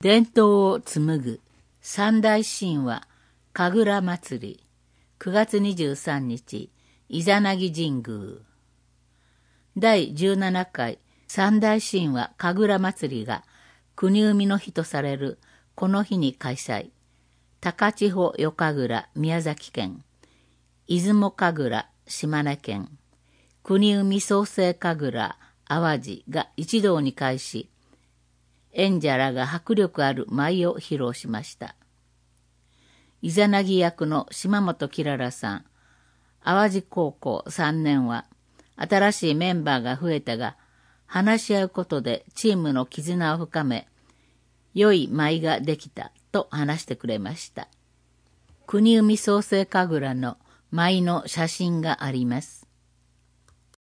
伝統を紡ぐ三大神話神楽祭り9月23日イザナギ神宮第17回三大神話神楽祭りが国生みの日とされるこの日に開催。高千穂夜神楽宮崎県、出雲神楽島根県、国生み創世神楽淡路が一堂に会し、演者らが迫力ある舞を披露しました。イザナギ役の島本きららさん、淡路高校3年は、新しいメンバーが増えたが、話し合うことでチームの絆を深め、良い舞ができたと話してくれました。国生み創世神楽の舞の写真があります。